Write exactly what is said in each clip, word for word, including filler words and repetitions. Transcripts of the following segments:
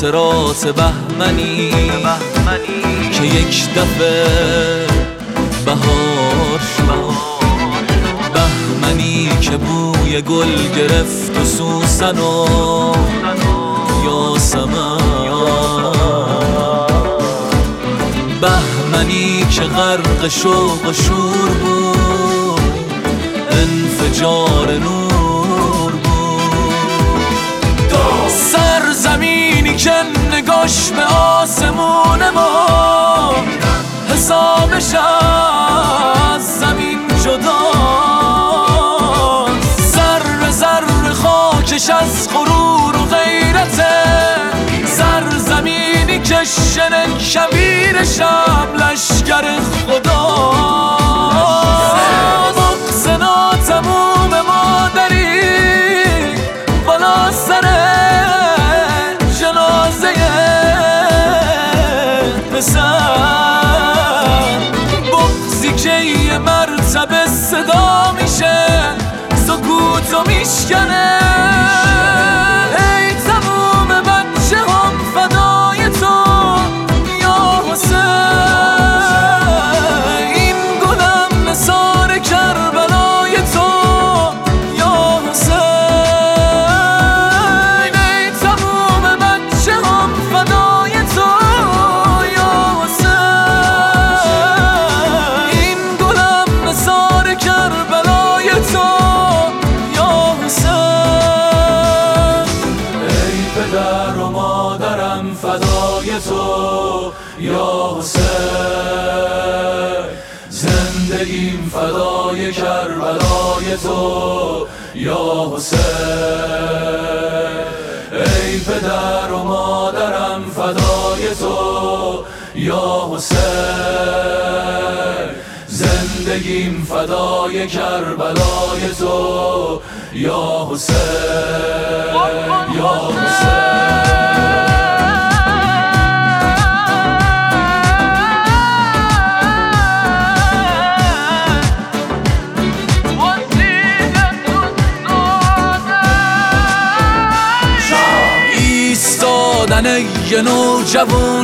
خاطرات بهمنی که یک دفعه بهار شد، بهمنی که بوی گل گرفت و سوسن و یاسمن، بهمنی که غرق شوق و شور بود، انفجار نور بود. سرزمینی که نگاش به آسمون ما حسابش از زمین جداست، ذره ذره خاکش از غرور و غیرته، سرزمینی که شن کبیر شب لشگر خداست. بغض ناتموم مادری بالا سر جنازه پسر، بغضی که یه مرتبه صدا میشه سکوتو میشکنه. ای تموم بچه هم فدای تو یا حسین، این گلم نثار کربلای تو یا حسین. ای تموم بچه هم فدای تو یا حسین، این گلم نثار کربلای تو یا حسین. ای پدر و مادرم فدای تو یا حسین، زندگیم فدای کربلای تو یا حسین. ای پدر و مادرم فدای تو یا حسین، زندگیم فدای کربلای تو یا حسین یا حسین. ایستادن یه نوجوون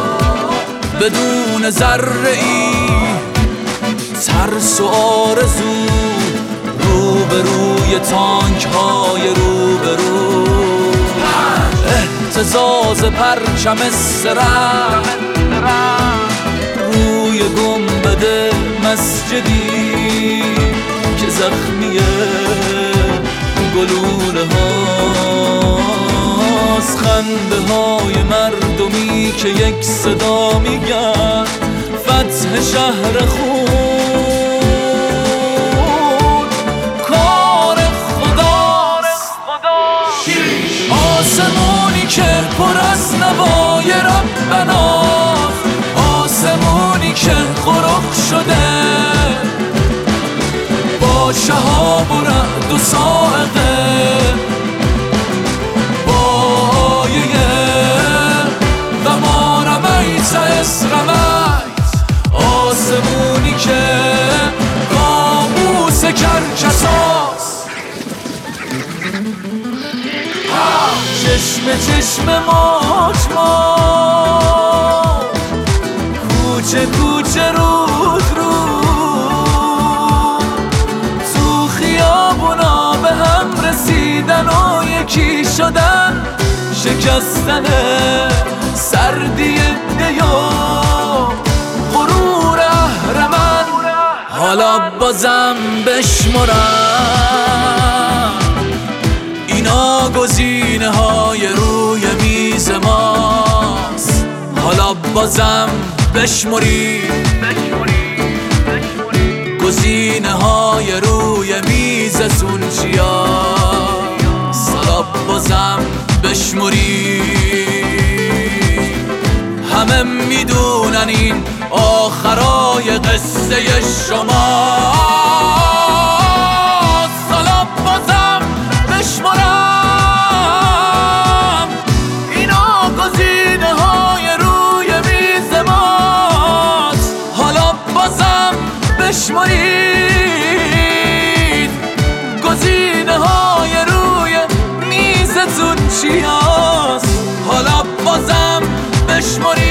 بدون ذره ای ترس و آرزو، روبروی تانک های روبرو، اهتزاز پرچم سرم روی گنبد مسجدی که زخمی گلوله هاست، خنده های مردمی که یک صدا میگن فتح شهر خون، کار خداست. آسمونی که پر از نوای ربناست، آسمونی که غرق شده با شهاب و رعد و صاعقه، با آیه و ما رمیت از رمیت، آسمونی که قاموس کرکساست. چشم چشم موج موج، کوچه کوچه رود رود، تو خیابونا به هم رسیدن و یکی شدن، شکستن سردی دیو غرور اهرمن. حالا بازم بشمرم اینا گزینه های روی میز ماست، حالا بازم بشمری گزینه های روی میزتون چیاست، حالا بازم بشمری. همه میدونن این آخرای قصه شما، حالا بازم بشمرم اینا گزینه های روی میز ماست، حالا بازم بشمرید گزینه های روی میزتون چی هست، حالا بشمری